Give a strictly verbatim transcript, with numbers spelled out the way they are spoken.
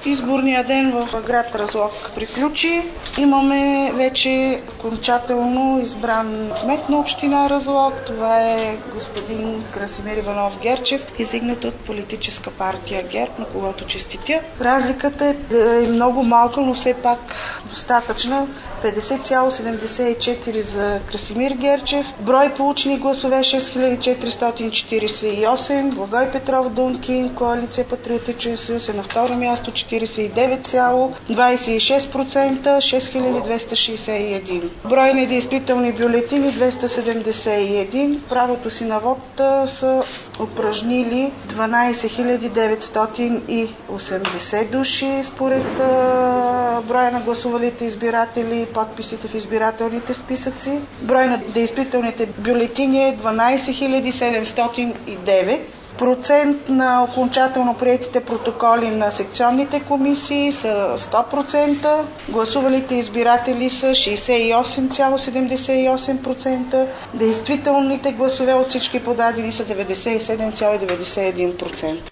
Изборния ден в град Разлог приключи. Имаме вече окончателно избран кмет на община Разлог. Това е господин Красимир Иванов Герчев, издигнат от политическа партия ГЕРБ, на когото честитя. Разликата е много малка, но все пак достатъчна. петдесет цяло седемдесет и четири за Красимир Герчев. Брой получени гласове шест хиляди четиристотин четиридесет и осем. Благой Петров Дункин, Коалиция Патриотичен съюз е на второ място, четиридесет и девет цяло двадесет и шест процента, шест хиляди двеста шестдесет и един. Брой недействителни бюлетини двеста седемдесет и един. Правото си на вод са упражнили дванадесет хиляди деветстотин и осемдесет души според броя на гласувалите избиратели, подписите в избирателните списъци. Брой на действителните бюлетини е дванадесет хиляди седемстотин и девет. Процент на окончателно приетите протоколи на секционните комисии са сто процента. Гласувалите избиратели са шестдесет и осем цяло седемдесет и осем процента. Действителните гласове от всички подадени са деветдесет и седем цяло деветдесет и един процента.